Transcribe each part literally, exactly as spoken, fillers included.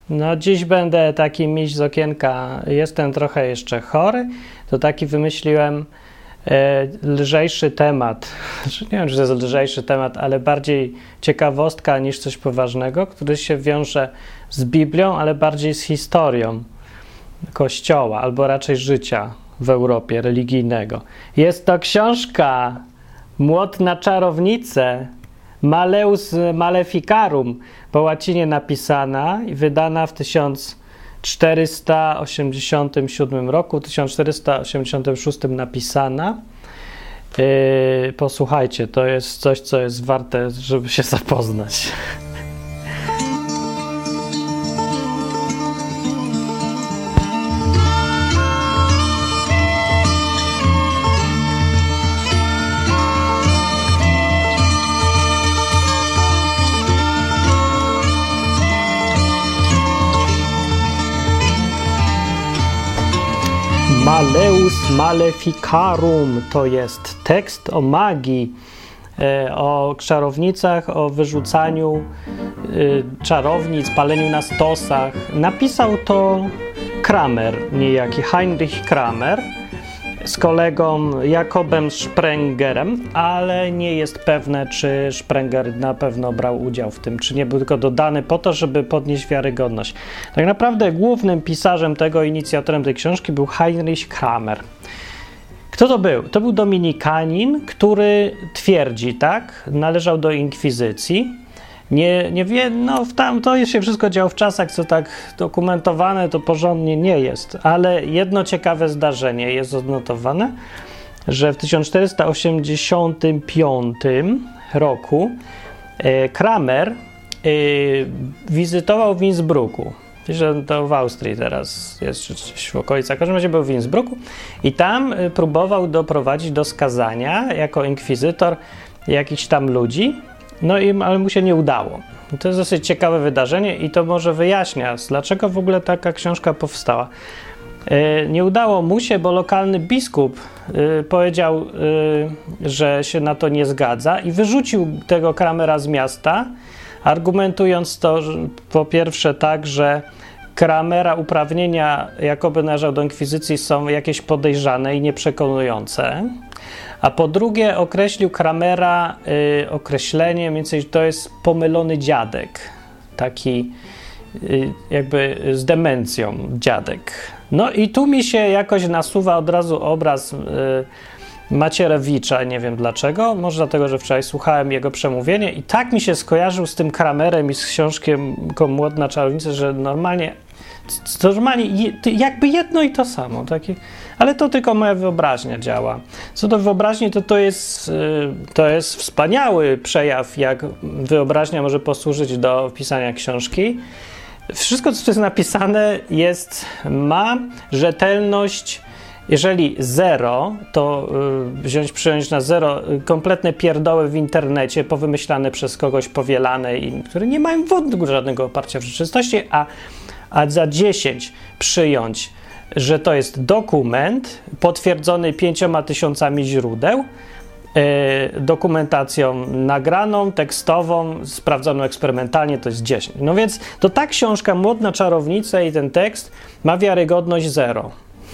No dziś będę taki miś z okienka, jestem trochę jeszcze chory, to taki wymyśliłem e, lżejszy temat, nie wiem, czy to jest lżejszy temat, ale bardziej ciekawostka niż coś poważnego, który się wiąże z Biblią, ale bardziej z historią Kościoła, albo raczej życia w Europie religijnego. Jest to książka Młot na czarownicę, Malleus Maleficarum, po łacinie napisana i wydana w tysiąc czterysta osiemdziesiątym siódmym roku, tysiąc czterysta osiemdziesiątym szóstym napisana. Yy, posłuchajcie, to jest coś, co jest warte, żeby się zapoznać. Malleus Maleficarum to jest tekst o magii, o czarownicach, o wyrzucaniu czarownic, paleniu na stosach. Napisał to Kramer, niejaki Heinrich Kramer, z kolegą Jakobem Sprengerem, ale nie jest pewne, czy Sprenger na pewno brał udział w tym, czy nie był tylko dodany po to, żeby podnieść wiarygodność. Tak naprawdę głównym pisarzem tego, inicjatorem tej książki był Heinrich Kramer. Kto to był? To był dominikanin, który twierdzi, tak, należał do inkwizycji. Nie, nie wie, no tam to się wszystko działo w czasach, co tak dokumentowane to porządnie nie jest, ale jedno ciekawe zdarzenie jest odnotowane, że w tysiąc czterysta osiemdziesiątym piątym roku e, Kramer e, wizytował w Innsbrucku. Że to w Austrii teraz jest, czy coś w okolicach, w każdym razie był w Innsbrucku i tam próbował doprowadzić do skazania jako inkwizytor jakichś tam ludzi. No i ale mu się nie udało. To jest dosyć ciekawe wydarzenie i to może wyjaśnia, dlaczego w ogóle taka książka powstała. Yy, nie udało mu się, bo lokalny biskup yy, powiedział, yy, że się na to nie zgadza i wyrzucił tego Kramera z miasta, argumentując to, że, po pierwsze tak, że Kramera uprawnienia, jakoby należał do inkwizycji, są jakieś podejrzane i nieprzekonujące. A po drugie określił Kramera y, określenie, mniej więcej to jest pomylony dziadek, taki y, jakby z demencją dziadek. No i tu mi się jakoś nasuwa od razu obraz y, Macierewicza, nie wiem dlaczego, może dlatego, że wczoraj słuchałem jego przemówienia i tak mi się skojarzył z tym Kramerem i z książką Młot na czarownicę, że normalnie to normalnie jakby jedno i to samo, takie, ale to tylko moja wyobraźnia działa. Co do wyobraźni, to to jest, to jest wspaniały przejaw, jak wyobraźnia może posłużyć do pisania książki. Wszystko, co tu jest napisane, jest, ma rzetelność. Jeżeli zero, to y, wziąć, przyjąć na zero y, kompletne pierdoły w internecie, powymyślane przez kogoś, powielane, i, które nie mają w ogóle żadnego oparcia w rzeczywistości, a, a za dziesięć przyjąć, że to jest dokument potwierdzony pięcioma tysiącami źródeł, y, dokumentacją nagraną, tekstową, sprawdzoną eksperymentalnie, to jest dziesięć. No więc to ta książka Młot na czarownicę i ten tekst ma wiarygodność zero.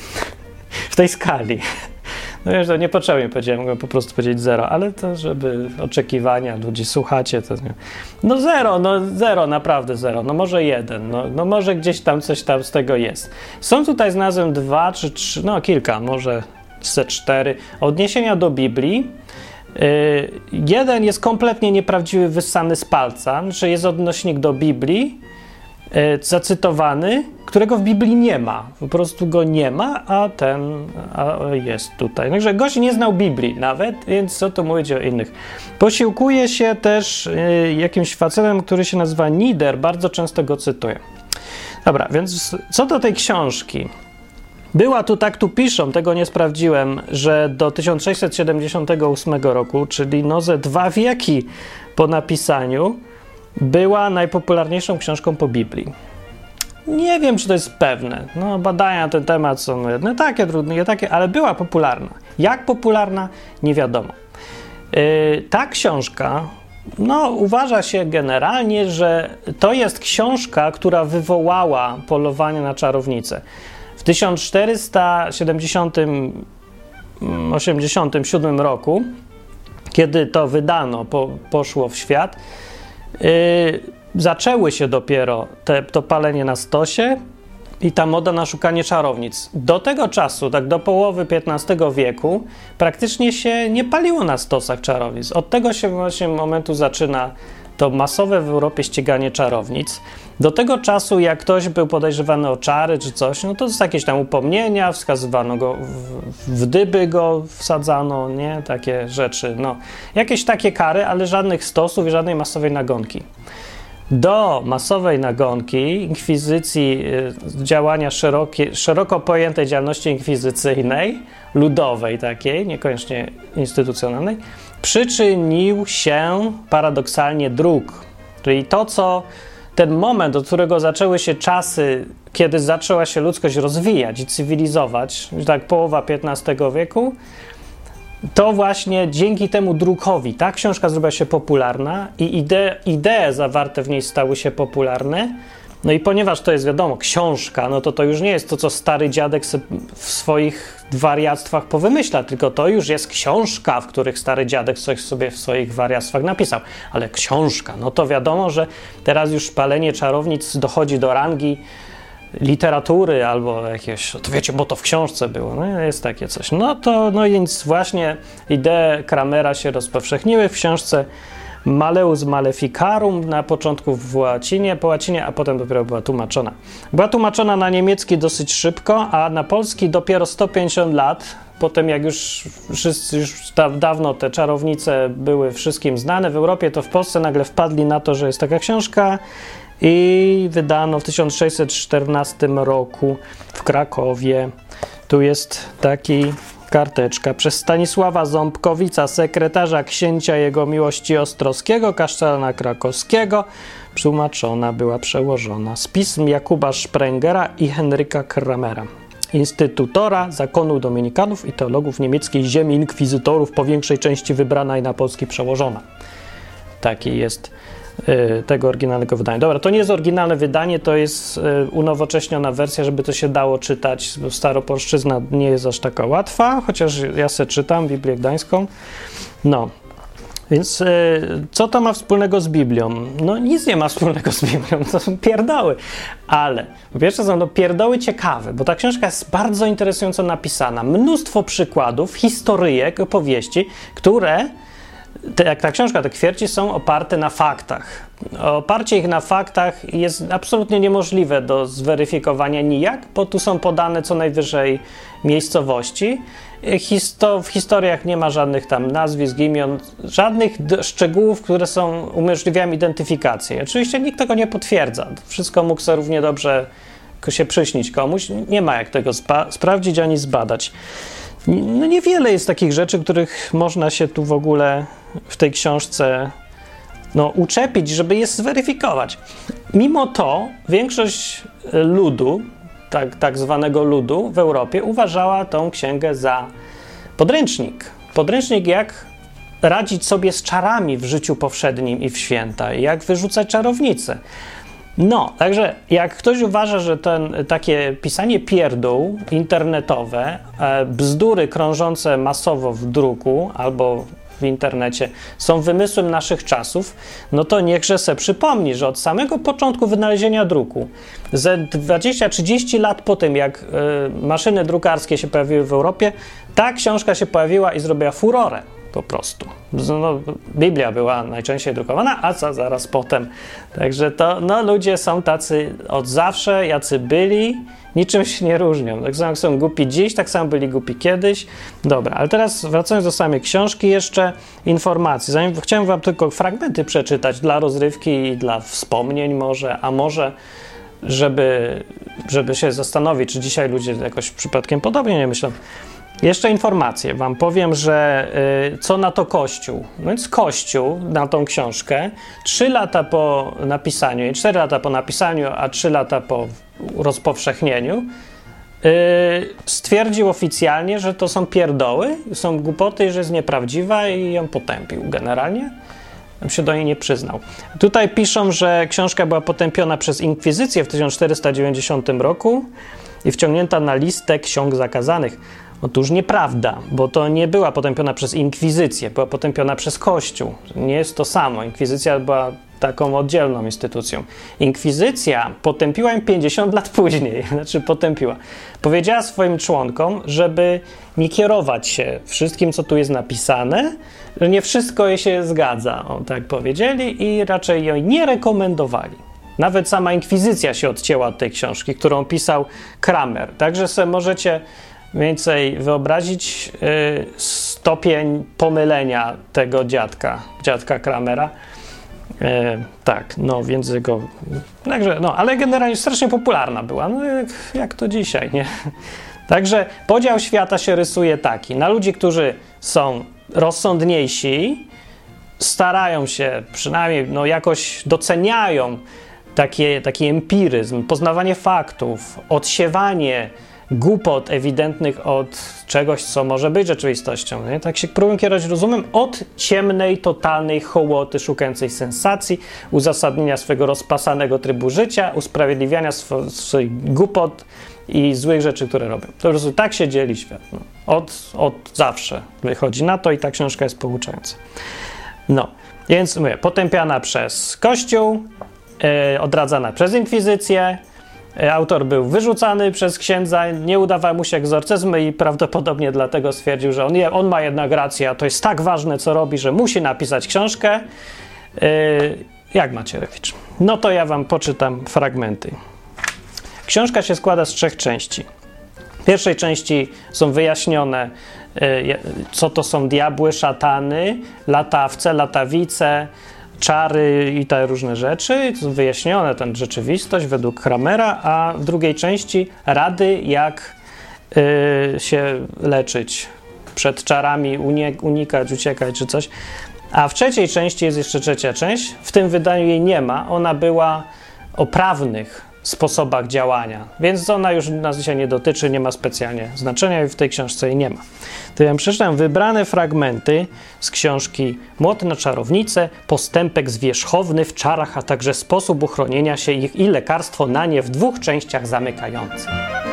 W tej skali. No wiesz, to niepotrzebnie powiedziałem, mogłem po prostu powiedzieć zero, ale to, żeby oczekiwania ludzi, słuchacie, to nie. No zero, no zero, naprawdę zero, no może jeden, no, no może gdzieś tam coś tam z tego jest. Są tutaj znalazłem dwa czy trzy, no kilka, może ze cztery odniesienia do Biblii. Yy, jeden jest kompletnie nieprawdziwy, wyssany z palca, że jest odnośnik do Biblii, zacytowany, którego w Biblii nie ma. Po prostu go nie ma, a ten a jest tutaj. Także gość nie znał Biblii nawet, więc co tu mówić o innych. Posiłkuje się też y, jakimś facetem, który się nazywa Nieder, bardzo często go cytuję. Dobra, więc co do tej książki. Była tu, tak tu piszą, tego nie sprawdziłem, że do tysiąc sześćset siedemdziesiątego ósmego roku, czyli no ze dwa wieki po napisaniu, była najpopularniejszą książką po Biblii. Nie wiem, czy to jest pewne. No, badania na ten temat są jedne takie, trudne, nie takie, ale była popularna. Jak popularna? Nie wiadomo. Yy, ta książka No, uważa się generalnie, że to jest książka, która wywołała polowanie na czarownicę. W tysiąc czterysta siedemdziesiątym osiemdziesiątym siódmym roku, kiedy to wydano, po, poszło w świat, yy, zaczęły się dopiero te, to palenie na stosie i ta moda na szukanie czarownic. Do tego czasu, tak do połowy piętnastego wieku, praktycznie się nie paliło na stosach czarownic. Od tego się właśnie momentu zaczyna to masowe w Europie ściganie czarownic. Do tego czasu, jak ktoś był podejrzewany o czary czy coś, no to z jakieś tam upomnienia, wskazywano go, w, w dyby go wsadzano, nie? Takie rzeczy, no. Jakieś takie kary, ale żadnych stosów i żadnej masowej nagonki. Do masowej nagonki, inkwizycji, działania szerokie, szeroko pojętej działalności inkwizycyjnej, ludowej takiej, niekoniecznie instytucjonalnej, przyczynił się paradoksalnie druk. Czyli to, co ten moment, od którego zaczęły się czasy, kiedy zaczęła się ludzkość rozwijać i cywilizować, tak połowa piętnastego wieku, to właśnie dzięki temu drukowi ta książka zrobiła się popularna i idee, idee zawarte w niej stały się popularne. No i ponieważ to jest, wiadomo, książka, no to to już nie jest to, co stary dziadek w swoich wariactwach powymyśla, tylko to już jest książka, w których stary dziadek coś sobie w swoich wariactwach napisał. Ale książka, no to wiadomo, że teraz już palenie czarownic dochodzi do rangi literatury albo jakieś, to wiecie, bo to w książce było, no jest takie coś. No to, no więc właśnie idee Kramera się rozpowszechniły w książce Malleus Maleficarum, na początku w łacinie, po łacinie, a potem dopiero była tłumaczona. Była tłumaczona na niemiecki dosyć szybko, a na polski dopiero sto pięćdziesiąt lat, potem jak już wszyscy, już da, dawno te czarownice były wszystkim znane w Europie, to w Polsce nagle wpadli na to, że jest taka książka i wydano w tysiąc sześćset czternastym roku w Krakowie. Tu jest taki karteczka przez Stanisława Ząbkowica, sekretarza księcia jego miłości Ostrowskiego, kasztelana krakowskiego. Tłumaczona była, przełożona z pism Jakuba Sprengera i Henryka Kramera, instytutora zakonu dominikanów i teologów niemieckiej ziemi inkwizytorów, po większej części wybrana i na polski przełożona. Taki jest y, tego oryginalnego wydania. Dobra, to nie jest oryginalne wydanie, to jest y, unowocześniona wersja, żeby to się dało czytać, bo staropolszczyzna nie jest aż taka łatwa, chociaż ja se czytam Biblię Gdańską. No, więc y, co to ma wspólnego z Biblią? No nic nie ma wspólnego z Biblią, to są pierdoły, ale po pierwsze są to pierdoły ciekawe, bo ta książka jest bardzo interesująco napisana. Mnóstwo przykładów, historyjek, opowieści, które, te, jak ta książka to twierdzi, są oparte na faktach. Oparcie ich na faktach jest absolutnie niemożliwe do zweryfikowania nijak, bo tu są podane co najwyżej miejscowości. Histo- w historiach nie ma żadnych tam nazwisk, imion, żadnych d- szczegółów, które są umożliwiają identyfikację. Oczywiście nikt tego nie potwierdza. Wszystko mógł sobie równie dobrze się przyśnić komuś. Nie ma jak tego spa- sprawdzić ani zbadać. No niewiele jest takich rzeczy, których można się tu w ogóle w tej książce no, uczepić, żeby je zweryfikować. Mimo to większość ludu, tak, tak zwanego ludu w Europie, uważała tą księgę za podręcznik. Podręcznik, jak radzić sobie z czarami w życiu powszednim i w święta, jak wyrzucać czarownice. No, także jak ktoś uważa, że ten, takie pisanie pierdół internetowe, e, bzdury krążące masowo w druku albo w internecie są wymysłem naszych czasów, no to niechże se przypomni, że od samego początku wynalezienia druku, ze dwadzieścia trzydzieści lat po tym, jak y, maszyny drukarskie się pojawiły w Europie, ta książka się pojawiła i zrobiła furorę po prostu. No, Biblia była najczęściej drukowana, a co zaraz potem. Także to, no ludzie są tacy od zawsze, jacy byli, niczym się nie różnią. Tak samo jak są głupi dziś, tak samo byli głupi kiedyś. Dobra, ale teraz wracając do samej książki, jeszcze informacji. Zanim chciałem wam tylko fragmenty przeczytać dla rozrywki i dla wspomnień może, a może żeby, żeby się zastanowić, czy dzisiaj ludzie jakoś przypadkiem podobnie nie myślą. Jeszcze informację wam powiem, że y, co na to Kościół. No więc Kościół na tą książkę trzy lata po napisaniu, i cztery lata po napisaniu, a trzy lata po rozpowszechnieniu y, stwierdził oficjalnie, że to są pierdoły, są głupoty, że jest nieprawdziwa i ją potępił generalnie. On się do niej nie przyznał. Tutaj piszą, że książka była potępiona przez inkwizycję w tysiąc czterysta dziewięćdziesiątym roku i wciągnięta na listę ksiąg zakazanych. Otóż nieprawda, bo to nie była potępiona przez inkwizycję, była potępiona przez Kościół. Nie jest to samo. Inkwizycja była taką oddzielną instytucją. Inkwizycja potępiła ją pięćdziesiąt lat później, znaczy potępiła. Powiedziała swoim członkom, żeby nie kierować się wszystkim, co tu jest napisane, że nie wszystko jej się zgadza, o, tak powiedzieli, i raczej jej nie rekomendowali. Nawet sama inkwizycja się odcięła od tej książki, którą pisał Kramer. Także sobie możecie więcej wyobrazić yy, stopień pomylenia tego dziadka, dziadka Kramera. E, tak, no więc jego, także, no, ale generalnie strasznie popularna była, no jak, jak to dzisiaj, nie? Także podział świata się rysuje taki, na ludzi, którzy są rozsądniejsi, starają się, przynajmniej no jakoś doceniają takie, taki empiryzm, poznawanie faktów, odsiewanie głupot ewidentnych od czegoś, co może być rzeczywistością. Nie? Tak się próbuję kierować rozumem od ciemnej, totalnej hołoty szukającej sensacji, uzasadnienia swego rozpasanego trybu życia, usprawiedliwiania swo- swoich głupot i złych rzeczy, które robią. To po prostu tak się dzieli świat. No. Od, od zawsze wychodzi na to i ta książka jest pouczająca. No, więc mówię, potępiana przez Kościół, yy, odradzana przez inkwizycję. Autor był wyrzucany przez księdza, nie udawał mu się egzorcyzmy i prawdopodobnie dlatego stwierdził, że on, je, on ma jednak rację, a to jest tak ważne, co robi, że musi napisać książkę. Yy, jak Macierewicz. No to ja wam poczytam fragmenty. Książka się składa z trzech części. W pierwszej części są wyjaśnione, yy, co to są diabły, szatany, latawce, latawice, czary i te różne rzeczy, są wyjaśnione tę rzeczywistość według Kramera, a w drugiej części rady, jak y, się leczyć przed czarami, unikać, uciekać czy coś. A w trzeciej części jest jeszcze trzecia część, w tym wydaniu jej nie ma, ona była o prawnych sposobach działania, więc ona już nas dzisiaj nie dotyczy, nie ma specjalnie znaczenia i w tej książce jej nie ma. To ja przeczytam wybrane fragmenty z książki Młot na czarownicę, postępek zwierzchowny w czarach, a także sposób uchronienia się ich i lekarstwo na nie w dwóch częściach zamykających.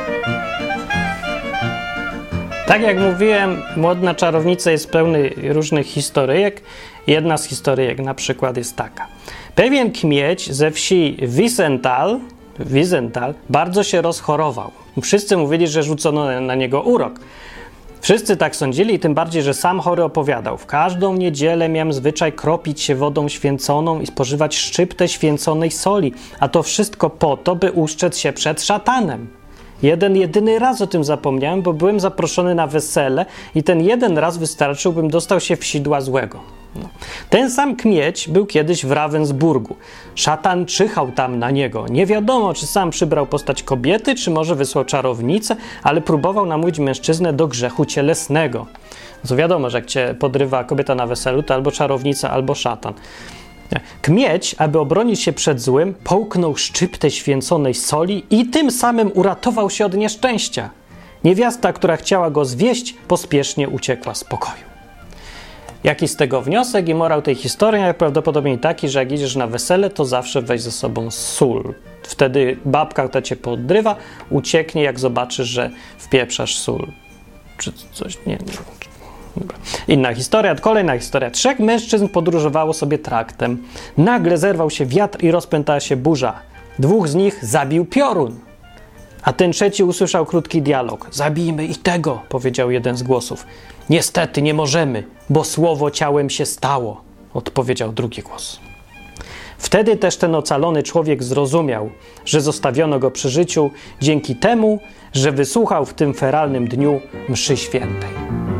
Tak jak mówiłem, Młot na czarownicę jest pełny różnych historyjek. Jedna z historyjek na przykład jest taka. Pewien kmieć ze wsi Wiesenthal Wiesenthal bardzo się rozchorował. Wszyscy mówili, że rzucono na niego urok. Wszyscy tak sądzili i tym bardziej, że sam chory opowiadał. W każdą niedzielę miałem zwyczaj kropić się wodą święconą i spożywać szczyptę święconej soli, a to wszystko po to, by uszczec się przed szatanem. Jeden, jedyny raz o tym zapomniałem, bo byłem zaproszony na wesele i ten jeden raz wystarczył, bym dostał się w sidła złego. No. Ten sam kmieć był kiedyś w Ravensburgu. Szatan czyhał tam na niego. Nie wiadomo, czy sam przybrał postać kobiety, czy może wysłał czarownicę, ale próbował namówić mężczyznę do grzechu cielesnego. No to wiadomo, że jak cię podrywa kobieta na weselu, to albo czarownica, albo szatan. Kmieć, aby obronić się przed złym, połknął szczyptę święconej soli i tym samym uratował się od nieszczęścia. Niewiasta, która chciała go zwieść, pospiesznie uciekła z pokoju. Jaki z tego wniosek i morał tej historii? Prawdopodobnie taki, że jak idziesz na wesele, to zawsze weź ze sobą sól. Wtedy babka, która cię podrywa, ucieknie, jak zobaczysz, że wpieprzasz sól. Czy coś, nie, nie. Inna historia, kolejna historia. Trzech mężczyzn podróżowało sobie traktem. Nagle zerwał się wiatr i rozpętała się burza. Dwóch z nich zabił piorun. A ten trzeci usłyszał krótki dialog. Zabijmy i tego, powiedział jeden z głosów. Niestety nie możemy, bo słowo ciałem się stało, odpowiedział drugi głos. Wtedy też ten ocalony człowiek zrozumiał, że zostawiono go przy życiu dzięki temu, że wysłuchał w tym feralnym dniu mszy świętej.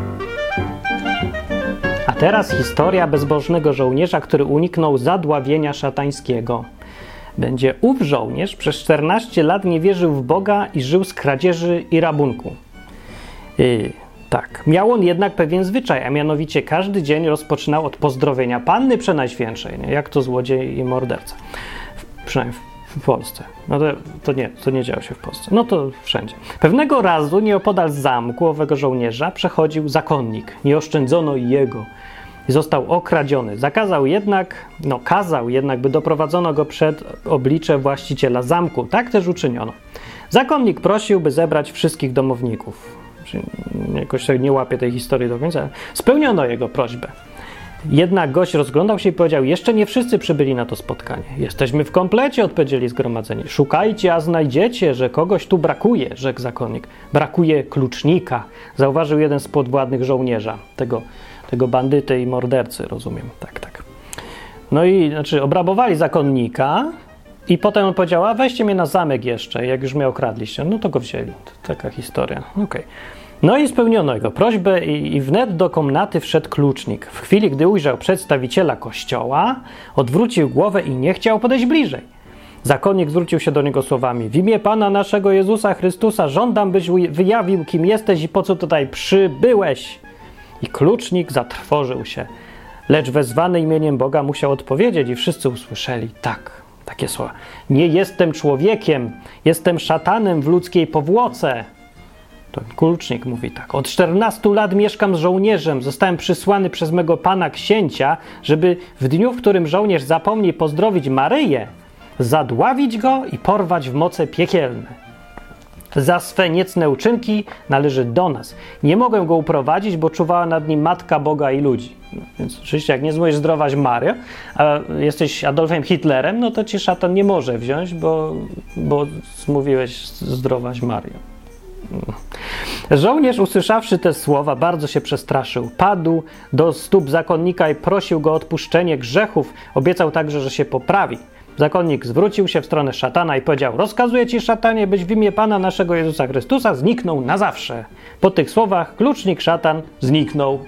A teraz historia bezbożnego żołnierza, który uniknął zadławienia szatańskiego. Będzie ów żołnierz przez czternaście lat nie wierzył w Boga i żył z kradzieży i rabunku. Yy, tak. Miał on jednak pewien zwyczaj, a mianowicie każdy dzień rozpoczynał od pozdrowienia Panny Przenajświętszej, nie? Jak to złodziej i morderca. W, przynajmniej w, w Polsce. No to, to, nie, to nie działo się w Polsce. No to wszędzie. Pewnego razu nieopodal zamku owego żołnierza przechodził zakonnik. Nie oszczędzono jego. i został okradziony. Zakazał jednak, no kazał jednak, by doprowadzono go przed oblicze właściciela zamku. Tak też uczyniono. Zakonnik prosił, by zebrać wszystkich domowników. Jakoś sobie nie łapię tej historii do końca. Spełniono jego prośbę. Jednak gość rozglądał się i powiedział: jeszcze nie wszyscy przybyli na to spotkanie. Jesteśmy w komplecie, odpowiedzieli zgromadzeni. Szukajcie, a znajdziecie, że kogoś tu brakuje, rzekł zakonnik. Brakuje klucznika, zauważył jeden z podwładnych żołnierza, tego, tego bandyty i mordercy, rozumiem. Tak, tak. No i znaczy obrabowali zakonnika i potem on powiedział: a weźcie mnie na zamek jeszcze, jak już mnie okradliście. No to go wzięli. To taka historia. Okej. Okay. No i spełniono jego prośbę i, i wnet do komnaty wszedł klucznik. W chwili, gdy ujrzał przedstawiciela kościoła, odwrócił głowę i nie chciał podejść bliżej. Zakonnik zwrócił się do niego słowami: w imię Pana naszego Jezusa Chrystusa żądam, byś wyjawił, kim jesteś i po co tutaj przybyłeś. I klucznik zatrwożył się. Lecz wezwany imieniem Boga musiał odpowiedzieć i wszyscy usłyszeli tak, takie słowa: nie jestem człowiekiem, jestem szatanem w ludzkiej powłoce. To klucznik mówi tak: od czternastu lat mieszkam z żołnierzem, zostałem przysłany przez mego pana księcia, żeby w dniu, w którym żołnierz zapomni pozdrowić Maryję, zadławić go i porwać w moce piekielne. Za swe niecne uczynki należy do nas. Nie mogę go uprowadzić, bo czuwała nad nim Matka Boga i ludzi. No, więc oczywiście jak nie zможesz zdrować Marię, a jesteś Adolfem Hitlerem, no to ci szatan nie może wziąć, bo, bo zmówiłeś zdrować Marię. Żołnierz, usłyszawszy te słowa, bardzo się przestraszył. Padł do stóp zakonnika i prosił go o odpuszczenie grzechów. Obiecał także, że się poprawi. Zakonnik zwrócił się w stronę szatana i powiedział: rozkazuję ci, szatanie, byś w imię Pana naszego Jezusa Chrystusa zniknął na zawsze. Po tych słowach klucznik szatan zniknął.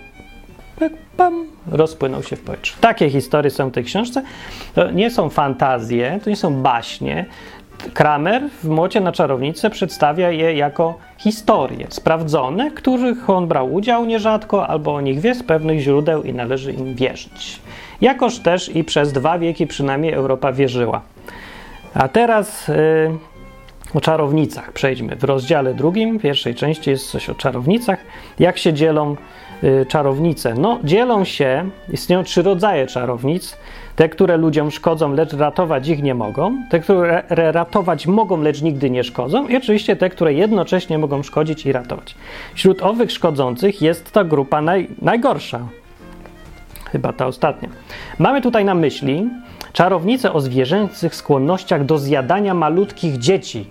Pam, rozpłynął się w powietrzu. Takie historie są w tej książce. To nie są fantazje, to nie są baśnie. Kramer w Młocie na czarownicę przedstawia je jako historie sprawdzone, w których on brał udział nierzadko, albo o nich wie z pewnych źródeł i należy im wierzyć. Jakoż też i przez dwa wieki przynajmniej Europa wierzyła. A teraz yy, o czarownicach przejdźmy. W rozdziale drugim, pierwszej części jest coś o czarownicach. Jak się dzielą yy, czarownice? No, dzielą się, istnieją trzy rodzaje czarownic. Te, które ludziom szkodzą, lecz ratować ich nie mogą. Te, które ratować mogą, lecz nigdy nie szkodzą. I oczywiście te, które jednocześnie mogą szkodzić i ratować. Wśród owych szkodzących jest ta grupa naj, najgorsza. Chyba ta ostatnia. Mamy tutaj na myśli czarownice o zwierzęcych skłonnościach do zjadania malutkich dzieci.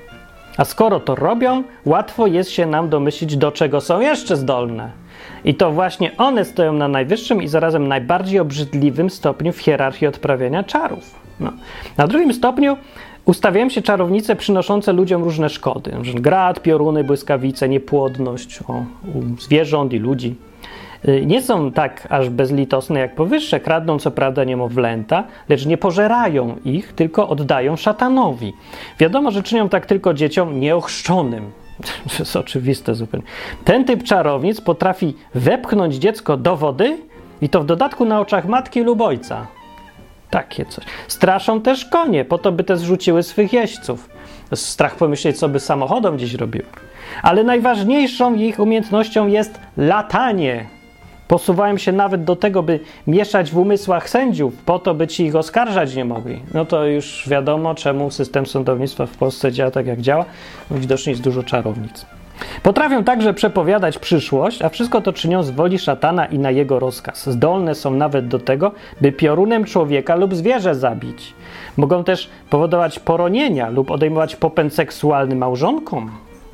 A skoro to robią, łatwo jest się nam domyślić, do czego są jeszcze zdolne. I to właśnie one stoją na najwyższym i zarazem najbardziej obrzydliwym stopniu w hierarchii odprawiania czarów. No. Na drugim stopniu ustawiają się czarownice przynoszące ludziom różne szkody. Grad, pioruny, błyskawice, niepłodność o, u zwierząt i ludzi. Nie są tak aż bezlitosne jak powyższe, kradną co prawda niemowlęta, lecz nie pożerają ich, tylko oddają szatanowi. Wiadomo, że czynią tak tylko dzieciom nieochrzczonym. To jest oczywiste zupełnie. Ten typ czarownic potrafi wepchnąć dziecko do wody i to w dodatku na oczach matki lub ojca. Takie coś. Straszą też konie, po to by te zrzuciły swych jeźdźców. Strach pomyśleć, co by samochodom gdzieś robiły. Ale najważniejszą ich umiejętnością jest latanie. Posuwają się nawet do tego, by mieszać w umysłach sędziów, po to, by ci ich oskarżać nie mogli. No to już wiadomo, czemu system sądownictwa w Polsce działa tak, jak działa. Widocznie jest dużo czarownic. Potrafią także przepowiadać przyszłość, a wszystko to czynią z woli szatana i na jego rozkaz. Zdolne są nawet do tego, by piorunem człowieka lub zwierzę zabić. Mogą też powodować poronienia lub odejmować popęd seksualny małżonkom.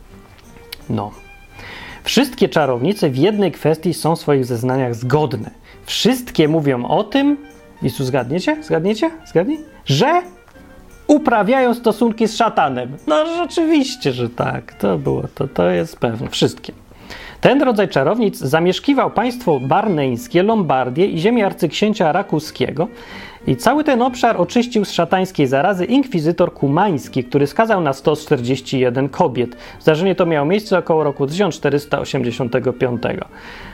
No. Wszystkie czarownice w jednej kwestii są w swoich zeznaniach zgodne. Wszystkie mówią o tym, i tu zgadniecie? Zgadniecie? Zgadnij? Że uprawiają stosunki z szatanem. No rzeczywiście, że tak. To było, to, to jest pewne. Wszystkie. Ten rodzaj czarownic zamieszkiwał państwo barneńskie, Lombardię i ziemię arcyksięcia Rakuskiego. I cały ten obszar oczyścił z szatańskiej zarazy inkwizytor kumański, który skazał na sto czterdzieści jeden kobiet. Zdarzenie to miało miejsce około roku tysiąc czterysta osiemdziesiątego piątego.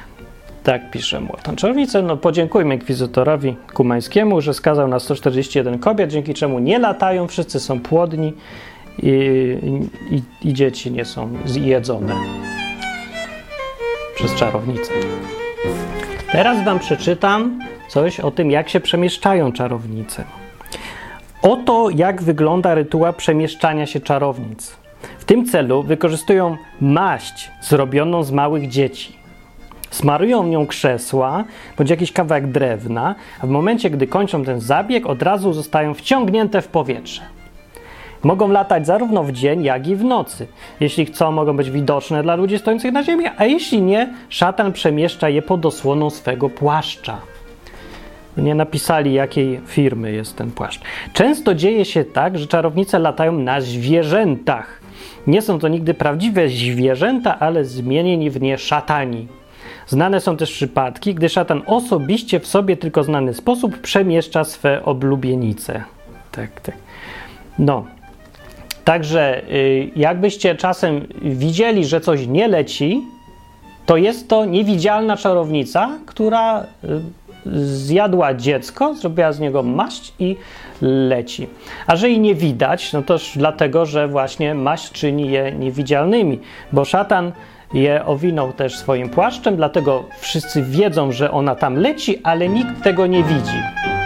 Tak pisze Młoton Czarownice. No podziękujmy inkwizytorowi kumańskiemu, że skazał na sto czterdzieści jeden kobiet, dzięki czemu nie latają, wszyscy są płodni i, i, i dzieci nie są zjedzone przez czarownicę. Teraz wam przeczytam coś o tym, jak się przemieszczają czarownice. Oto jak wygląda rytuał przemieszczania się czarownic. W tym celu wykorzystują maść zrobioną z małych dzieci. Smarują nią krzesła bądź jakiś kawałek drewna, a w momencie, gdy kończą ten zabieg, od razu zostają wciągnięte w powietrze. Mogą latać zarówno w dzień, jak i w nocy. Jeśli chcą, mogą być widoczne dla ludzi stojących na ziemi, a jeśli nie, szatan przemieszcza je pod osłoną swego płaszcza. Nie napisali, jakiej firmy jest ten płaszcz. Często dzieje się tak, że czarownice latają na zwierzętach. Nie są to nigdy prawdziwe zwierzęta, ale zmienieni w nie szatani. Znane są też przypadki, gdy szatan osobiście w sobie tylko znany sposób przemieszcza swe oblubienice. Tak, tak. No. Także jakbyście czasem widzieli, że coś nie leci, to jest to niewidzialna czarownica, która zjadła dziecko, zrobiła z niego maść i leci. A że jej nie widać, no to dlatego, że właśnie maść czyni je niewidzialnymi, bo szatan je owinął też swoim płaszczem, dlatego wszyscy wiedzą, że ona tam leci, ale nikt tego nie widzi.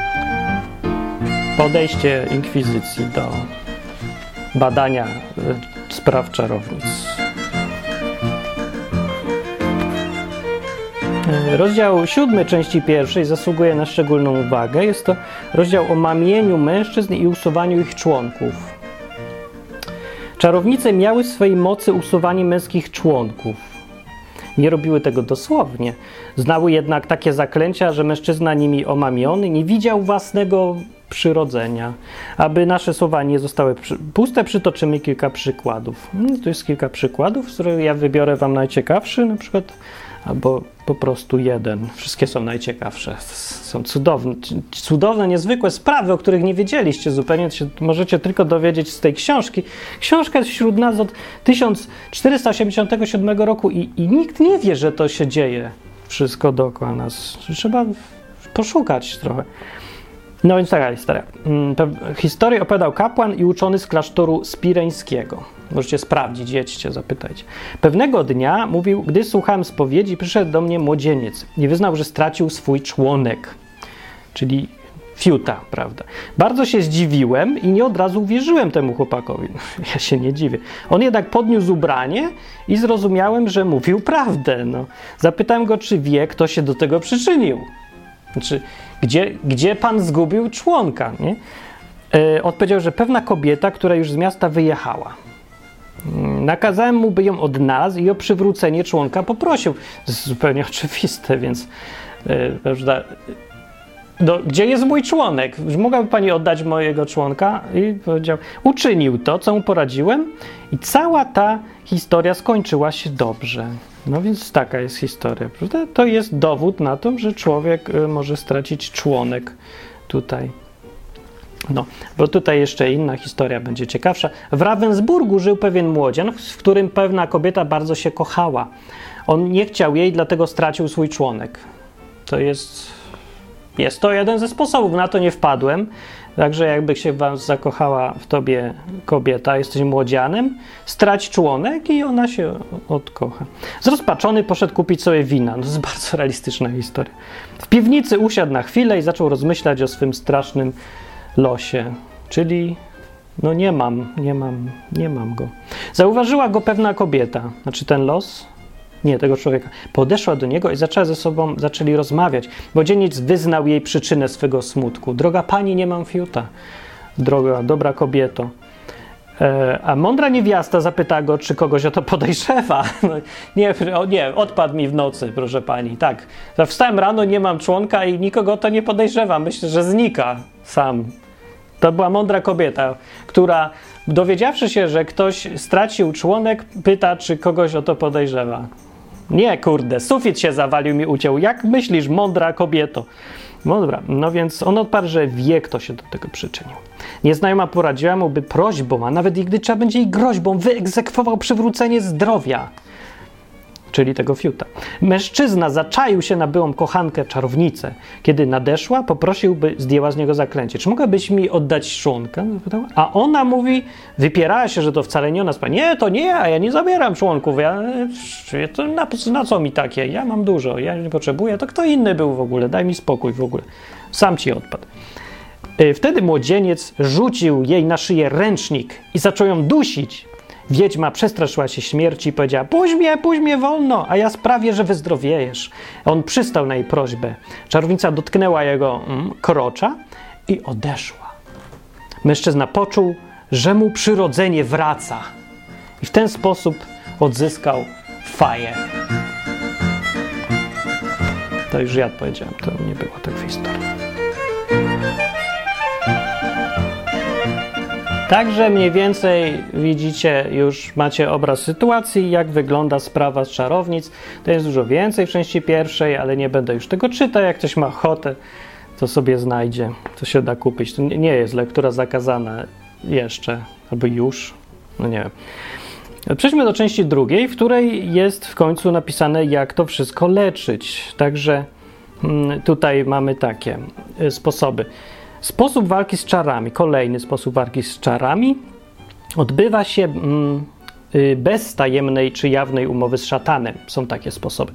Podejście inkwizycji do badania y, spraw czarownic. Y, rozdział siódmy części pierwszej zasługuje na szczególną uwagę. Jest to rozdział o mamieniu mężczyzn i usuwaniu ich członków. Czarownice miały w swojej mocy usuwanie męskich członków. Nie robiły tego dosłownie. Znały jednak takie zaklęcia, że mężczyzna nimi omamiony nie widział własnego przyrodzenia. Aby nasze słowa nie zostały puste, przytoczymy kilka przykładów. Tu jest kilka przykładów, z których ja wybiorę wam najciekawszy, na przykład, albo po prostu jeden. Wszystkie są najciekawsze. Są cudowne, cudowne, niezwykłe sprawy, o których nie wiedzieliście zupełnie. Się możecie tylko dowiedzieć z tej książki. Książka jest wśród nas od tysiąc czterysta osiemdziesiątego siódmego roku i, i nikt nie wie, że to się dzieje wszystko dookoła nas. Trzeba poszukać trochę. No więc taka historia. Historię opowiadał kapłan i uczony z klasztoru spireńskiego. Możecie sprawdzić, jedźcie, zapytajcie. Pewnego dnia mówił, gdy słuchałem spowiedzi, przyszedł do mnie młodzieniec i wyznał, że stracił swój członek, czyli fiuta, prawda. Bardzo się zdziwiłem i nie od razu uwierzyłem temu chłopakowi. Ja się nie dziwię. On jednak podniósł ubranie i zrozumiałem, że mówił prawdę. No. Zapytałem go, czy wie, kto się do tego przyczynił. Znaczy, gdzie, gdzie pan zgubił członka, nie? Yy, odpowiedział, że pewna kobieta, która już z miasta wyjechała. Yy, nakazałem mu, by ją odnalazł i o przywrócenie członka poprosił. To jest zupełnie oczywiste, więc yy, prawda, no, gdzie jest mój członek? Mogłaby pani oddać mojego członka? I powiedział, uczynił to, co mu poradziłem i cała ta historia skończyła się dobrze. No więc taka jest historia, prawda? To jest dowód na to, że człowiek y, może stracić członek tutaj. No, bo tutaj jeszcze inna historia będzie ciekawsza. W Ravensburgu żył pewien młodzian, w którym pewna kobieta bardzo się kochała. On nie chciał jej, dlatego stracił swój członek. To jest, jest to jeden ze sposobów, na to nie wpadłem. Także jakby się wam zakochała w tobie kobieta, jesteś młodzianem, strać członek i ona się odkocha. Zrozpaczony poszedł kupić sobie wina. No to jest bardzo realistyczna historia. W piwnicy usiadł na chwilę i zaczął rozmyślać o swym strasznym losie. Czyli no nie mam, nie mam, nie mam go. Zauważyła go pewna kobieta. Znaczy ten los? Nie, tego człowieka. Podeszła do niego i zaczęła ze sobą, zaczęli rozmawiać. Młodzieniec wyznał jej przyczynę swego smutku. Droga pani, nie mam fiuta. Droga, dobra kobieto. E, a mądra niewiasta zapyta go, czy kogoś o to podejrzewa. No, nie, o, nie, odpadł mi w nocy, proszę pani. Tak, wstałem rano, nie mam członka i nikogo o to nie podejrzewa. Myślę, że znika sam. To była mądra kobieta, która dowiedziawszy się, że ktoś stracił członek, pyta, czy kogoś o to podejrzewa. Nie, kurde, sufit się zawalił, mi uciął. Jak myślisz, mądra kobieto? No dobra, no więc on odparł, że wie, kto się do tego przyczynił. Nieznajoma poradziła mu, by prośbą, a nawet gdy trzeba będzie jej groźbą, wyegzekwował przywrócenie zdrowia. czyli tego fiuta. Mężczyzna zaczaił się na byłą kochankę czarownicę. Kiedy nadeszła, poprosił, by zdjęła z niego zaklęcie. Czy mogłabyś mi oddać członka? A ona mówi, wypierała się, że to wcale nie ona sprawa. Nie, to nie ja, ja nie zabieram członków. Ja, to na, na co mi takie? Ja mam dużo, ja nie potrzebuję. To kto inny był w ogóle? Daj mi spokój w ogóle. Sam ci odpadł. Wtedy młodzieniec rzucił jej na szyję ręcznik i zaczął ją dusić. Wiedźma przestraszyła się śmierci i powiedziała: puść mnie, puść mnie wolno, a ja sprawię, że wyzdrowiejesz. On przystał na jej prośbę. Czarownica dotknęła jego mm, krocza i odeszła. Mężczyzna poczuł, że mu przyrodzenie wraca i w ten sposób odzyskał faję. To już ja powiedziałem, to nie było tak w historii. Także mniej więcej widzicie, już macie obraz sytuacji, jak wygląda sprawa z czarownic. To jest dużo więcej w części pierwszej, ale nie będę już tego czytał. Jak ktoś ma ochotę, to sobie znajdzie, to się da kupić. To nie jest lektura zakazana jeszcze, albo już, no nie wiem. Przejdźmy do części drugiej, w której jest w końcu napisane, jak to wszystko leczyć. Także tutaj mamy takie sposoby. Sposób walki z czarami, kolejny sposób walki z czarami, odbywa się mm, bez tajemnej czy jawnej umowy z szatanem. Są takie sposoby.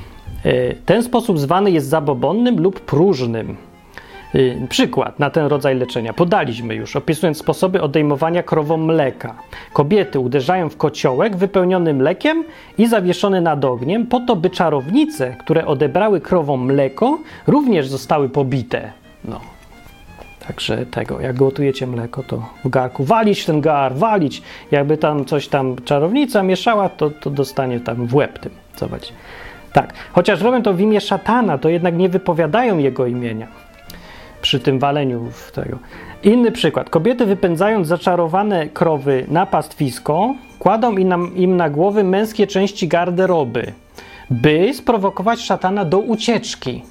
Ten sposób zwany jest zabobonnym lub próżnym. Przykład na ten rodzaj leczenia podaliśmy już, opisując sposoby odejmowania krową mleka. Kobiety uderzają w kociołek wypełniony mlekiem i zawieszony nad ogniem, po to, by czarownice, które odebrały krowom mleko, również zostały pobite. No. Także tego, jak gotujecie mleko, to w garku walić ten gar, walić. Jakby tam coś tam czarownica mieszała, to, to dostanie tam w łeb tym, co będzie. Tak, chociaż robią to w imię szatana, to jednak nie wypowiadają jego imienia przy tym waleniu w tego. Inny przykład. Kobiety, wypędzając zaczarowane krowy na pastwisko, kładą im na, im na głowy męskie części garderoby, by sprowokować szatana do ucieczki.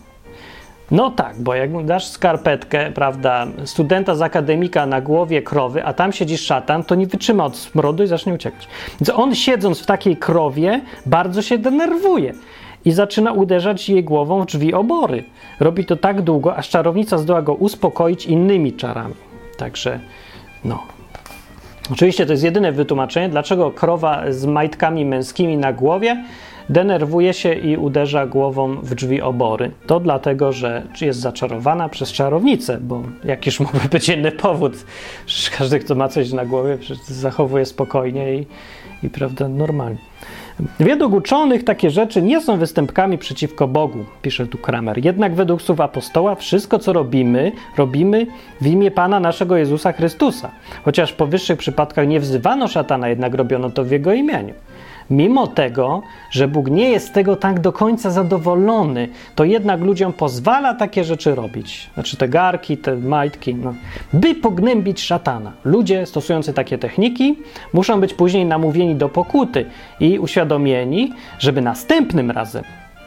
No tak, bo jak dasz skarpetkę, prawda, studenta z akademika na głowie krowy, a tam siedzi szatan, to nie wytrzyma od smrodu i zacznie uciekać. Więc on, siedząc w takiej krowie, bardzo się denerwuje i zaczyna uderzać jej głową w drzwi obory. Robi to tak długo, aż czarownica zdoła go uspokoić innymi czarami. Także, no. Oczywiście to jest jedyne wytłumaczenie, dlaczego krowa z majtkami męskimi na głowie denerwuje się i uderza głową w drzwi obory. To dlatego, że jest zaczarowana przez czarownicę, bo jakiż mógłby być inny powód. Każdy, kto ma coś na głowie, zachowuje spokojnie i, i prawda, normalnie. Według uczonych takie rzeczy nie są występkami przeciwko Bogu, pisze tu Kramer. Jednak według słów apostoła wszystko, co robimy, robimy w imię Pana naszego Jezusa Chrystusa. Chociaż w powyższych przypadkach nie wzywano szatana, jednak robiono to w Jego imieniu. Mimo tego, że Bóg nie jest z tego tak do końca zadowolony, to jednak ludziom pozwala takie rzeczy robić. Znaczy te garki, te majtki, no, by pognębić szatana. Ludzie stosujący takie techniki muszą być później namówieni do pokuty i uświadomieni, żeby następnym razem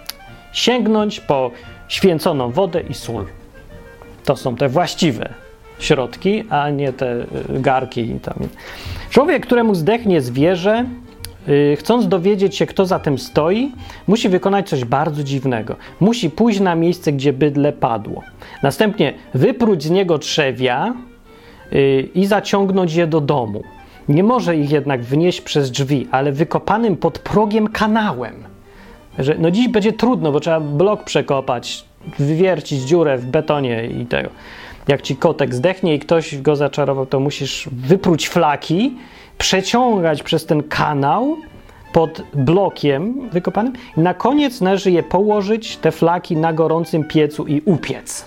sięgnąć po święconą wodę i sól. To są te właściwe środki, a nie te garki. I tam. Człowiek, któremu zdechnie zwierzę, chcąc dowiedzieć się, kto za tym stoi, musi wykonać coś bardzo dziwnego. Musi pójść na miejsce, gdzie bydlę padło. Następnie wypróć z niego trzewia yy, i zaciągnąć je do domu. Nie może ich jednak wnieść przez drzwi, ale wykopanym pod progiem kanałem. Że, no dziś będzie trudno, bo trzeba blok przekopać, wywiercić dziurę w betonie i tego. Jak ci kotek zdechnie i ktoś go zaczarował, to musisz wypróć flaki, przeciągać przez ten kanał pod blokiem wykopanym i na koniec należy je położyć, te flaki, na gorącym piecu i upiec.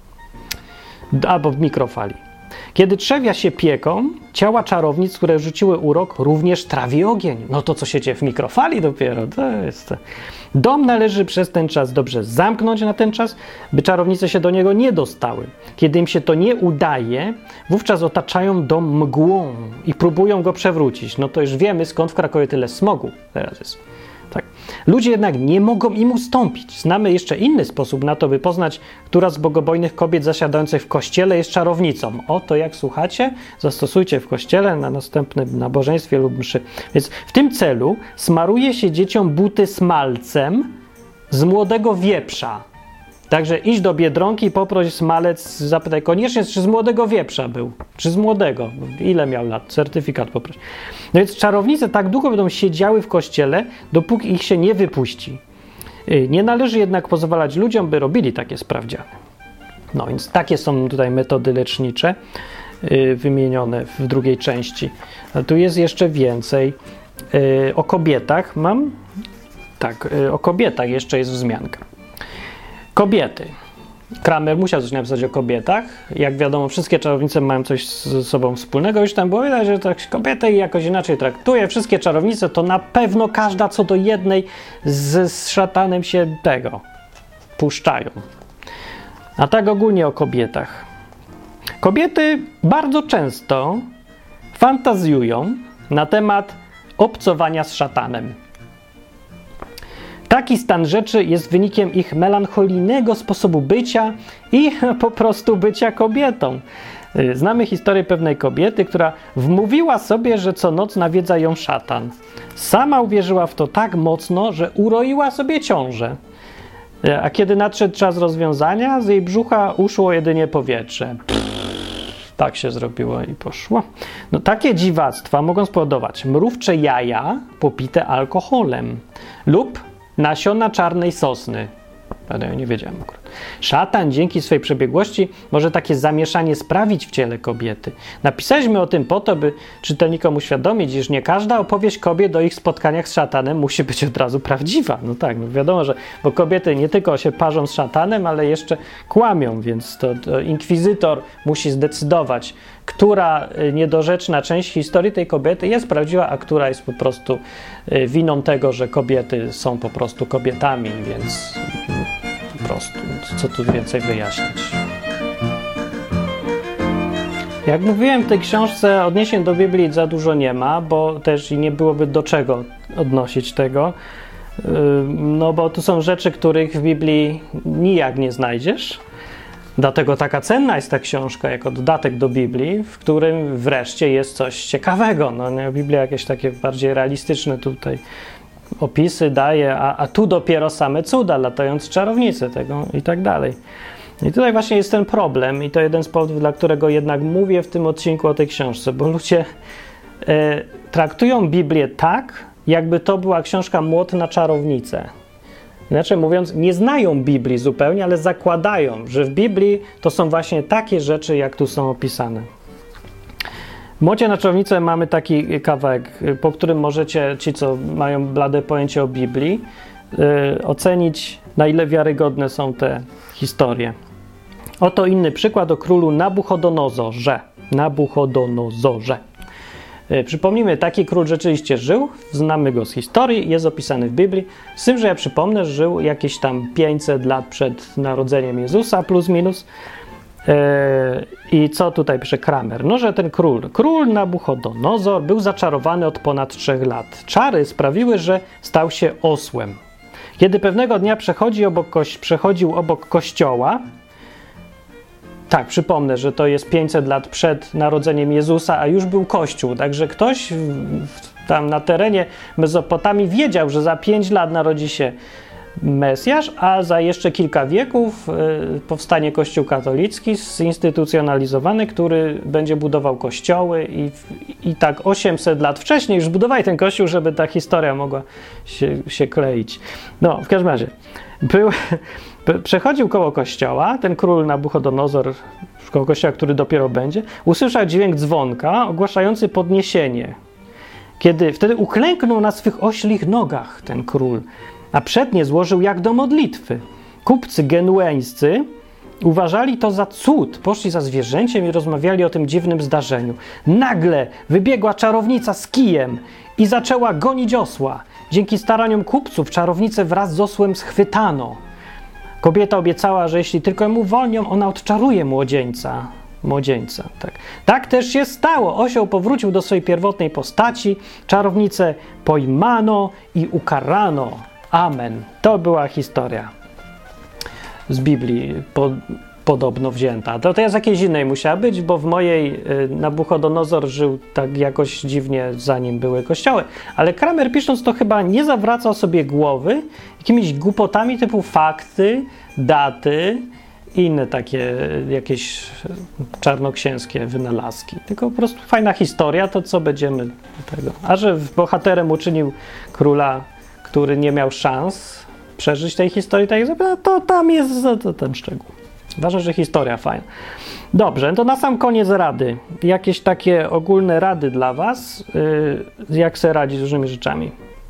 Albo w mikrofali. Kiedy trzewia się pieką, ciała czarownic, które rzuciły urok, również trawi ogień. No to co się dzieje w mikrofali dopiero, to jest... Dom należy przez ten czas dobrze zamknąć na ten czas, by czarownice się do niego nie dostały. Kiedy im się to nie udaje, wówczas otaczają dom mgłą i próbują go przewrócić. No to już wiemy, skąd w Krakowie tyle smogu teraz jest. Tak. Ludzie jednak nie mogą im ustąpić. Znamy jeszcze inny sposób na to, by poznać, która z bogobojnych kobiet zasiadających w kościele jest czarownicą. Oto jak słuchacie, zastosujcie w kościele na następnym nabożeństwie lub mszy. Więc w tym celu smaruje się dzieciom buty smalcem z młodego wieprza. Także idź do Biedronki, poproś smalec, zapytaj koniecznie, czy z młodego wieprza był, czy z młodego, ile miał lat, certyfikat poproś. No więc czarownice tak długo będą siedziały w kościele, dopóki ich się nie wypuści. Nie należy jednak pozwalać ludziom, by robili takie sprawdziany. No więc takie są tutaj metody lecznicze wymienione w drugiej części. A tu jest jeszcze więcej. O kobietach mam, tak, o kobietach jeszcze jest wzmianka. Kobiety. Kramer musiał coś napisać o kobietach. Jak wiadomo, wszystkie czarownice mają coś ze sobą wspólnego. Już tam było widać, że tak kobiety jakoś inaczej traktuje. Wszystkie czarownice to na pewno każda co do jednej z, z szatanem się tego puszczają. A tak ogólnie o kobietach. Kobiety bardzo często fantazjują na temat obcowania z szatanem. Taki stan rzeczy jest wynikiem ich melancholijnego sposobu bycia i po prostu bycia kobietą. Znamy historię pewnej kobiety, która wmówiła sobie, że co noc nawiedza ją szatan. Sama uwierzyła w to tak mocno, że uroiła sobie ciążę. A kiedy nadszedł czas rozwiązania, z jej brzucha uszło jedynie powietrze. Tak się zrobiło i poszło. No, takie dziwactwa mogą spowodować mrówcze jaja popite alkoholem lub nasiona czarnej sosny. Ale ja nie wiedziałem akurat. Szatan dzięki swej przebiegłości może takie zamieszanie sprawić w ciele kobiety. Napisaliśmy o tym po to, by czytelnikom uświadomić, iż nie każda opowieść kobiet o ich spotkaniach z szatanem musi być od razu prawdziwa. No tak, no wiadomo, że bo kobiety nie tylko się parzą z szatanem, ale jeszcze kłamią, więc to, to inkwizytor musi zdecydować, która niedorzeczna część historii tej kobiety jest prawdziwa, a która jest po prostu winą tego, że kobiety są po prostu kobietami, więc po prostu, co tu więcej wyjaśnić. Jak mówiłem, w tej książce odniesień do Biblii za dużo nie ma, bo też i nie byłoby do czego odnosić tego, no bo tu są rzeczy, których w Biblii nijak nie znajdziesz. Dlatego taka cenna jest ta książka jako dodatek do Biblii, w którym wreszcie jest coś ciekawego. No, Biblia jakieś takie bardziej realistyczne tutaj opisy daje, a, a tu dopiero same cuda, latające czarownice tego i tak dalej. I tutaj właśnie jest ten problem i to jeden z powodów, dla którego jednak mówię w tym odcinku o tej książce, bo ludzie e, traktują Biblię tak, jakby to była książka Młot na czarownicę. Inaczej mówiąc, nie znają Biblii zupełnie, ale zakładają, że w Biblii to są właśnie takie rzeczy, jak tu są opisane. W Młocie na czarownicę mamy taki kawałek, po którym możecie, ci co mają blade pojęcie o Biblii, yy, ocenić, na ile wiarygodne są te historie. Oto inny przykład o królu Nabuchodonozorze. Nabuchodonozorze. Przypomnijmy, taki król rzeczywiście żył, znamy go z historii, jest opisany w Biblii, z tym, że ja przypomnę, że żył jakieś tam pięćset lat przed narodzeniem Jezusa, plus minus. I co tutaj pisze Kramer? No, że ten król, król Nabuchodonozor był zaczarowany od ponad trzech lat. Czary sprawiły, że stał się osłem. Kiedy pewnego dnia przechodzi obok koś- przechodził obok kościoła, tak, przypomnę, że to jest pięćset lat przed narodzeniem Jezusa, a już był Kościół, także ktoś w, tam na terenie Mezopotamii wiedział, że za pięć lat narodzi się Mesjasz, a za jeszcze kilka wieków y, powstanie Kościół katolicki zinstytucjonalizowany, który będzie budował kościoły i, i tak osiemset lat wcześniej już budowali ten kościół, żeby ta historia mogła się, się kleić. No, w każdym razie, był... Przechodził koło kościoła, ten król Nabuchodonozor, koło kościoła, który dopiero będzie, usłyszał dźwięk dzwonka ogłaszający podniesienie. Kiedy wtedy uklęknął na swych oślich nogach ten król, a przednie złożył jak do modlitwy. Kupcy genueńscy uważali to za cud, poszli za zwierzęciem i rozmawiali o tym dziwnym zdarzeniu. Nagle wybiegła czarownica z kijem i zaczęła gonić osła. Dzięki staraniom kupców czarownicę wraz z osłem schwytano. Kobieta obiecała, że jeśli tylko ją uwolnią, ona odczaruje młodzieńca. młodzieńca. Tak. tak też się stało. Osioł powrócił do swojej pierwotnej postaci, czarownicę pojmano i ukarano. Amen. To była historia z Biblii po, podobno wzięta. To, to ja z jakiejś innej musiała być, bo w mojej y, Nabuchodonozor żył tak jakoś dziwnie, zanim były kościoły. Ale Kramer, pisząc to, chyba nie zawracał sobie głowy jakimiś głupotami typu fakty, daty i inne takie jakieś czarnoksięskie wynalazki. Tylko po prostu fajna historia, to co będziemy tego. A że bohaterem uczynił króla, który nie miał szans przeżyć tej historii, tak jak to tam jest to ten szczegół. Ważne, że historia fajna. Dobrze, to na sam koniec rady. Jakieś takie ogólne rady dla was, yy, jak sobie radzić z różnymi rzeczami.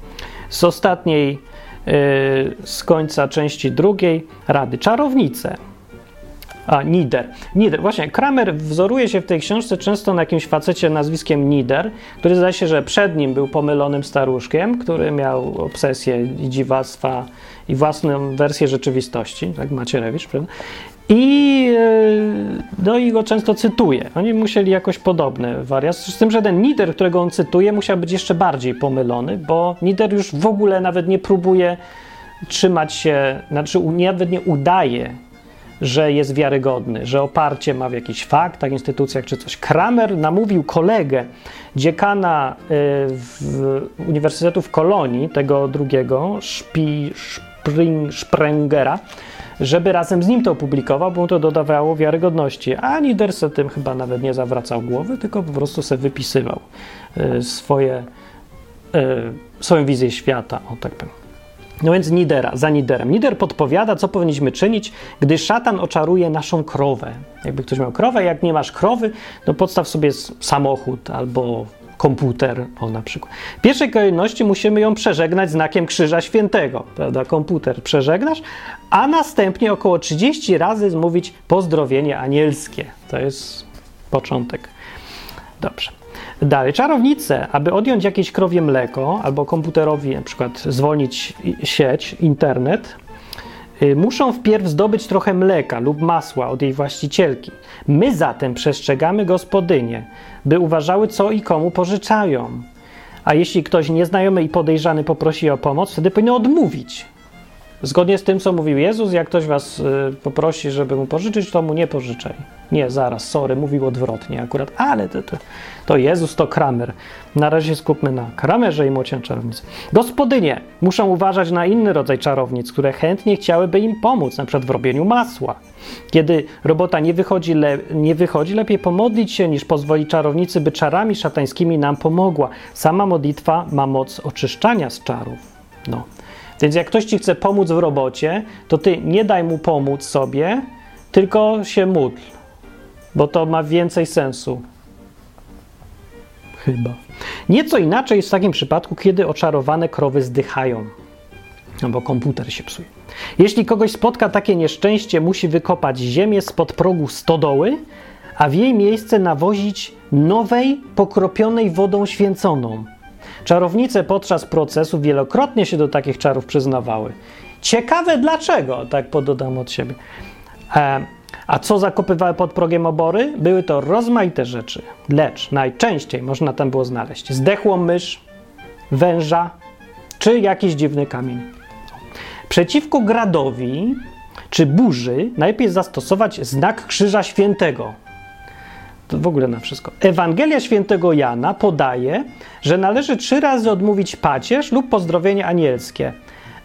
Z ostatniej, yy, z końca części drugiej rady. Czarownice. A, Nider. Nider. Właśnie, Kramer wzoruje się w tej książce często na jakimś facecie nazwiskiem Nider, który zdaje się, że przed nim był pomylonym staruszkiem, który miał obsesję i dziwactwa i własną wersję rzeczywistości, tak Macierewicz, prawda? I, no i go często cytuje. Oni musieli jakoś podobne wariacje. Z tym, że ten Nider, którego on cytuje, musiał być jeszcze bardziej pomylony, bo Nider już w ogóle nawet nie próbuje trzymać się, znaczy nawet nie udaje, że jest wiarygodny, że oparcie ma w jakichś faktach, instytucjach czy coś. Kramer namówił kolegę, dziekana y, w Uniwersytetu w Kolonii, tego drugiego, Spi, Spring, Sprengera, żeby razem z nim to opublikował, bo mu to dodawało wiarygodności. A Nider se tym chyba nawet nie zawracał głowy, tylko po prostu se wypisywał y, swoje, y, swoją wizję świata, o tak powiem. No więc Nidera, za Niderem. Nider podpowiada, co powinniśmy czynić, gdy szatan oczaruje naszą krowę. Jakby ktoś miał krowę, jak nie masz krowy, to podstaw sobie samochód albo komputer, o na przykład. W pierwszej kolejności musimy ją przeżegnać znakiem Krzyża Świętego, prawda? Komputer przeżegnasz, a następnie około trzydzieści razy mówić pozdrowienie anielskie. To jest początek. Dobrze. Dalej, czarownice, aby odjąć jakieś krowie mleko albo komputerowi na przykład zwolnić sieć, internet, y, muszą wpierw zdobyć trochę mleka lub masła od jej właścicielki. My zatem przestrzegamy gospodynie, by uważały, co i komu pożyczają. A jeśli ktoś nieznajomy i podejrzany poprosi o pomoc, wtedy powinno odmówić. Zgodnie z tym, co mówił Jezus, jak ktoś was y, poprosi, żeby mu pożyczyć, to mu nie pożyczaj. Nie, zaraz, sorry, mówił odwrotnie akurat, ale to, to, to Jezus, to Kramer. Na razie skupmy na Kramerze i młocie czarownicy. Gospodynie muszą uważać na inny rodzaj czarownic, które chętnie chciałyby im pomóc, na przykład w robieniu masła. Kiedy robota nie wychodzi, le, nie wychodzi, lepiej pomodlić się, niż pozwolić czarownicy, by czarami szatańskimi nam pomogła. Sama modlitwa ma moc oczyszczania z czarów. No. Więc jak ktoś ci chce pomóc w robocie, to ty nie daj mu pomóc sobie, tylko się módl, bo to ma więcej sensu. Chyba. Nieco inaczej jest w takim przypadku, kiedy oczarowane krowy zdychają, no bo komputer się psuje. Jeśli kogoś spotka takie nieszczęście, musi wykopać ziemię spod progu stodoły, a w jej miejsce nawozić nowej, pokropionej wodą święconą. Czarownice podczas procesu wielokrotnie się do takich czarów przyznawały. Ciekawe dlaczego, tak pododam od siebie. E, a co zakopywały pod progiem obory? Były to rozmaite rzeczy, lecz najczęściej można tam było znaleźć zdechłą mysz, węża czy jakiś dziwny kamień. Przeciwko gradowi czy burzy najlepiej zastosować znak Krzyża Świętego. To w ogóle na wszystko. Ewangelia Świętego Jana podaje, że należy trzy razy odmówić pacierz lub pozdrowienie anielskie.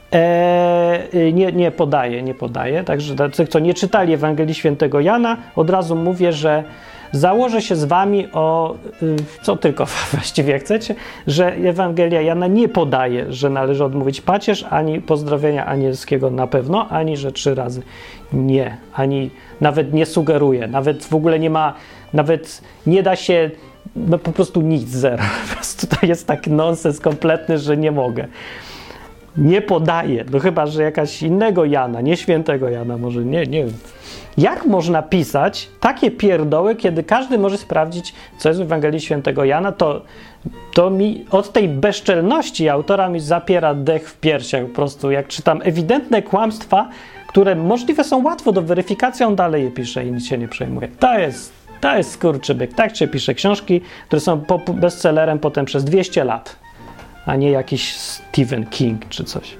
Eee, nie, nie podaje, nie podaje. Także dla tych, co nie czytali Ewangelii Świętego Jana, od razu mówię, że założę się z wami o, co tylko właściwie chcecie, że Ewangelia Jana nie podaje, że należy odmówić pacierz, ani pozdrowienia anielskiego na pewno, ani że trzy razy nie, ani nawet nie sugeruje, nawet w ogóle nie ma, nawet nie da się, no po prostu nic, zero. Po prostu to jest taki nonsens kompletny, że nie mogę. Nie podaje, no chyba, że jakaś innego Jana, nie świętego Jana, może nie, nie wiem. Jak można pisać takie pierdoły, kiedy każdy może sprawdzić, co jest w Ewangelii Świętego Jana, to, to mi od tej bezczelności autora mi zapiera dech w piersiach po prostu, jak czytam ewidentne kłamstwa, które możliwe są łatwo do weryfikacji, on dalej je pisze i nic się nie przejmuje. To jest To jest skurczybyk. Tak się pisze książki, które są bestsellerem potem przez dwieście lat, a nie jakiś Stephen King czy coś.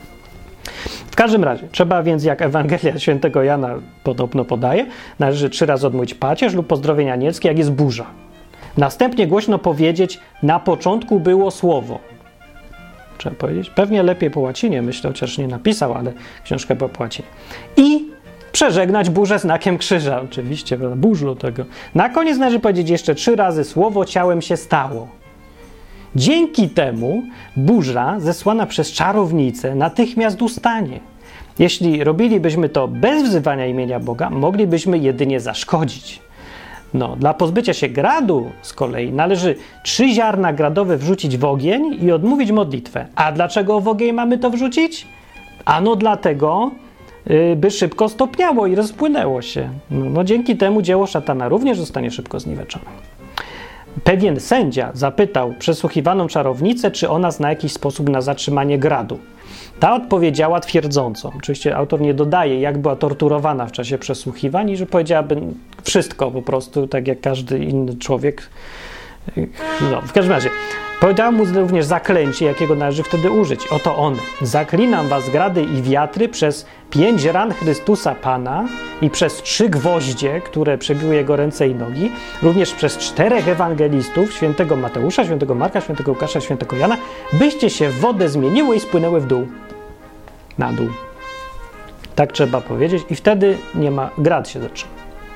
W każdym razie, trzeba więc, jak Ewangelia Świętego Jana podobno podaje, należy trzy razy odmówić pacierz lub pozdrowienie anielskie, jak jest burza. Następnie głośno powiedzieć, na początku było słowo. Trzeba powiedzieć, pewnie lepiej po łacinie, myślę, chociaż nie napisał, ale książka była po łacinie. I przeżegnać burzę znakiem krzyża. Oczywiście, burzu tego. Na koniec należy powiedzieć jeszcze trzy razy słowo ciałem się stało. Dzięki temu burza zesłana przez czarownicę natychmiast ustanie. Jeśli robilibyśmy to bez wzywania imienia Boga, moglibyśmy jedynie zaszkodzić. No, dla pozbycia się gradu z kolei należy trzy ziarna gradowe wrzucić w ogień i odmówić modlitwę. A dlaczego w ogień mamy to wrzucić? Ano dlatego, yy, by szybko stopniało i rozpłynęło się. No, no dzięki temu dzieło szatana również zostanie szybko zniweczone. Pewien sędzia zapytał przesłuchiwaną czarownicę, czy ona zna jakiś sposób na zatrzymanie gradu. Ta odpowiedziała twierdząco. Oczywiście autor nie dodaje, jak była torturowana w czasie przesłuchiwań i że powiedziałaby wszystko po prostu, tak jak każdy inny człowiek. No, w każdym razie, powiedział mu również zaklęcie, jakiego należy wtedy użyć. Oto on. Zaklinam was grady i wiatry przez pięć ran Chrystusa Pana i przez trzy gwoździe, które przebiły jego ręce i nogi, również przez czterech ewangelistów, świętego Mateusza, świętego Marka, świętego Łukasza, świętego Jana, byście się w wodę zmieniły i spłynęły w dół. Na dół. Tak trzeba powiedzieć i wtedy nie ma, grad się zaczyna.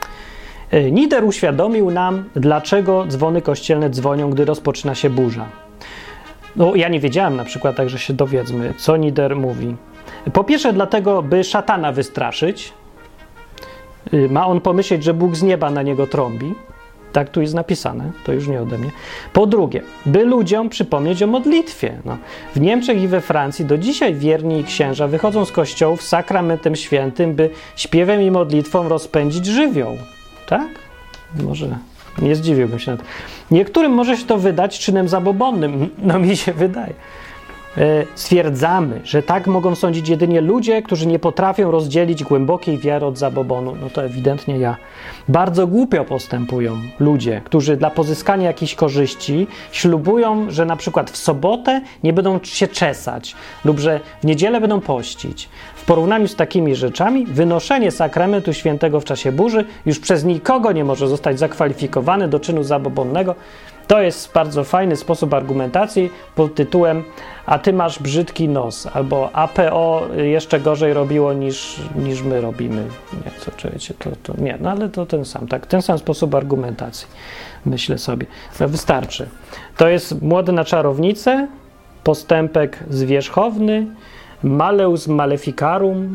Nider uświadomił nam, dlaczego dzwony kościelne dzwonią, gdy rozpoczyna się burza. No, ja nie wiedziałem na przykład, także się dowiedzmy, co Nider mówi. Po pierwsze dlatego, by szatana wystraszyć. Ma on pomyśleć, że Bóg z nieba na niego trąbi. Tak tu jest napisane, to już nie ode mnie. Po drugie, by ludziom przypomnieć o modlitwie. No, w Niemczech i we Francji do dzisiaj wierni księża wychodzą z kościołów z sakramentem świętym, by śpiewem i modlitwą rozpędzić żywioł. Tak? Może nie zdziwiłbym się na to. Niektórym może się to wydać czynem zabobonnym. No mi się wydaje. E, stwierdzamy, że tak mogą sądzić jedynie ludzie, którzy nie potrafią rozdzielić głębokiej wiary od zabobonu. No to ewidentnie ja. Bardzo głupio postępują ludzie, którzy dla pozyskania jakichś korzyści ślubują, że na przykład w sobotę nie będą się czesać lub że w niedzielę będą pościć. W porównaniu z takimi rzeczami wynoszenie sakramentu świętego w czasie burzy już przez nikogo nie może zostać zakwalifikowane do czynu zabobonnego. To jest bardzo fajny sposób argumentacji pod tytułem a ty masz brzydki nos, albo A P O jeszcze gorzej robiło niż, niż my robimy. Nie, co czujecie, to, to nie, no ale to ten sam, tak, ten sam sposób argumentacji, myślę sobie. No wystarczy. To jest Młody na czarownicę, postępek zwierzchowny, Maleus Maleficarum.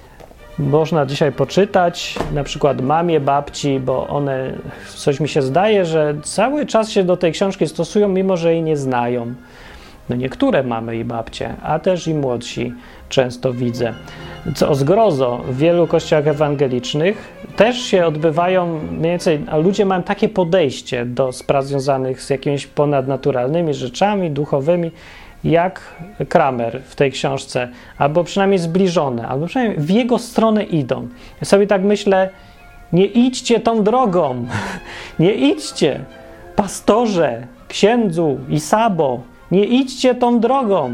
Można dzisiaj poczytać, na przykład mamie, babci, bo one, coś mi się zdaje, że cały czas się do tej książki stosują, mimo że jej nie znają. No niektóre mamy i babcie, a też i młodsi często widzę. Co o zgrozo, w wielu kościołach ewangelicznych też się odbywają mniej więcej, a ludzie mają takie podejście do spraw związanych z jakimiś ponadnaturalnymi rzeczami, duchowymi, jak Kramer w tej książce, albo przynajmniej zbliżone, albo przynajmniej w jego stronę idą. Ja sobie tak myślę, nie idźcie tą drogą, nie idźcie, pastorze, księdzu i sabo, nie idźcie tą drogą.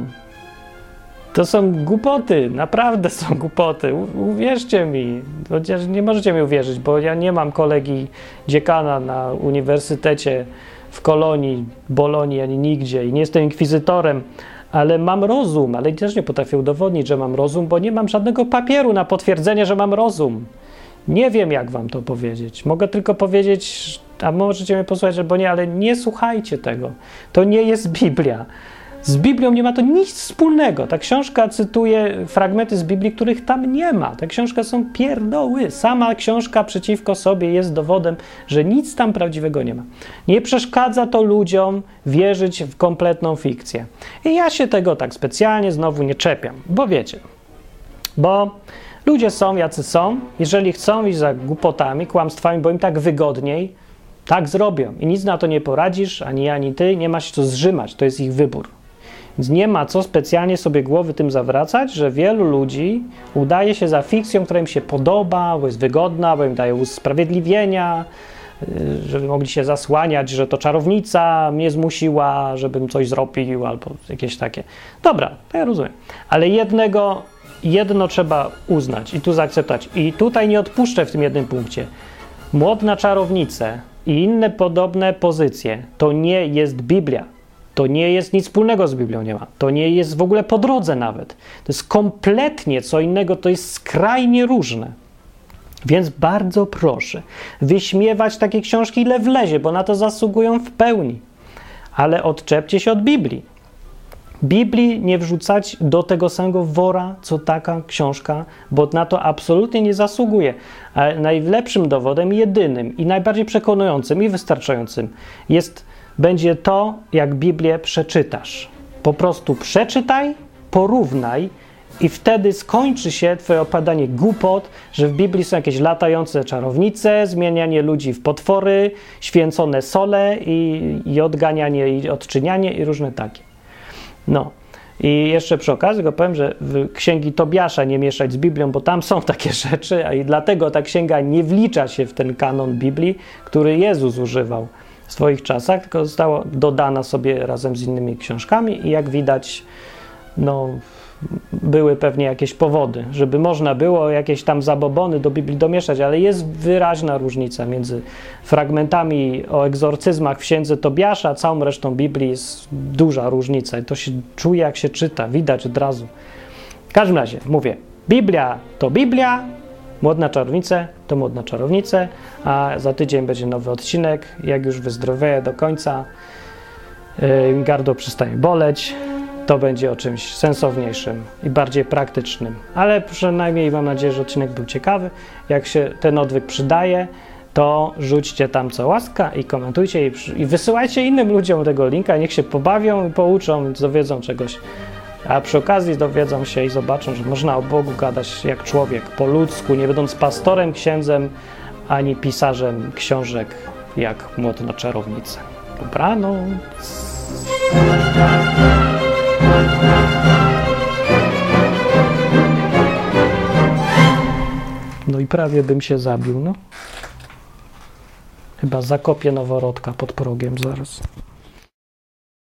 To są głupoty, naprawdę są głupoty, U- uwierzcie mi, chociaż nie możecie mi uwierzyć, bo ja nie mam kolegi dziekana na uniwersytecie w Kolonii, Bolonii, ani nigdzie i nie jestem inkwizytorem, ale mam rozum, ale też nie potrafię udowodnić, że mam rozum, bo nie mam żadnego papieru na potwierdzenie, że mam rozum. Nie wiem, jak wam to powiedzieć. Mogę tylko powiedzieć, a możecie mnie posłuchać, albo nie, ale nie słuchajcie tego. To nie jest Biblia. Z Biblią nie ma to nic wspólnego. Ta książka cytuje fragmenty z Biblii, których tam nie ma. Te książki są pierdoły. Sama książka przeciwko sobie jest dowodem, że nic tam prawdziwego nie ma. Nie przeszkadza to ludziom wierzyć w kompletną fikcję. I ja się tego tak specjalnie znowu nie czepiam, bo wiecie, bo ludzie są jacy są. Jeżeli chcą iść za głupotami, kłamstwami, bo im tak wygodniej, tak zrobią. I nic na to nie poradzisz, ani ja, ani ty. Nie ma się co zrzymać. To jest ich wybór. Więc nie ma co specjalnie sobie głowy tym zawracać, że wielu ludzi udaje się za fikcją, która im się podoba, bo jest wygodna, bo im daje usprawiedliwienia, żeby mogli się zasłaniać, że to czarownica mnie zmusiła, żebym coś zrobił, albo jakieś takie. Dobra, to ja rozumiem. Ale jednego, jedno trzeba uznać i tu zaakceptować. I tutaj nie odpuszczę w tym jednym punkcie. Młot na czarownicę i inne podobne pozycje to nie jest Biblia. To nie jest nic wspólnego z Biblią, nie ma. To nie jest w ogóle po drodze nawet. To jest kompletnie co innego, to jest skrajnie różne. Więc bardzo proszę, wyśmiewać takie książki ile wlezie, bo na to zasługują w pełni. Ale odczepcie się od Biblii. Biblii nie wrzucać do tego samego wora, co taka książka, bo na to absolutnie nie zasługuje. A najlepszym dowodem, jedynym i najbardziej przekonującym i wystarczającym jest, będzie to, jak Biblię przeczytasz. Po prostu przeczytaj, porównaj i wtedy skończy się twoje opadanie głupot, że w Biblii są jakieś latające czarownice, zmienianie ludzi w potwory, święcone sole i, i odganianie i odczynianie i różne takie. No i jeszcze przy okazji go powiem, że w księgi Tobiasza nie mieszać z Biblią, bo tam są takie rzeczy, a i dlatego ta księga nie wlicza się w ten kanon Biblii, który Jezus używał w swoich czasach, tylko została dodana sobie razem z innymi książkami i jak widać, no były pewnie jakieś powody, żeby można było jakieś tam zabobony do Biblii domieszać, ale jest wyraźna różnica między fragmentami o egzorcyzmach w księdze Tobiasza, a całą resztą Biblii jest duża różnica i to się czuje, jak się czyta, widać od razu. W każdym razie, mówię, Biblia to Biblia, Młot na czarownicę to Młot na czarownicę, a za tydzień będzie nowy odcinek, jak już wyzdrowieję do końca, yy, gardło przestanie boleć, to będzie o czymś sensowniejszym i bardziej praktycznym. Ale przynajmniej mam nadzieję, że odcinek był ciekawy. Jak się ten odwyk przydaje, to rzućcie tam co łaska i komentujcie i, i wysyłajcie innym ludziom tego linka, niech się pobawią i pouczą, dowiedzą czegoś. A przy okazji dowiedzą się i zobaczą, że można o Bogu gadać jak człowiek, po ludzku, nie będąc pastorem, księdzem, ani pisarzem książek jak Młot na czarownicę. Dobranoc. No i prawie bym się zabił, no. Chyba zakopię noworodka pod progiem zaraz.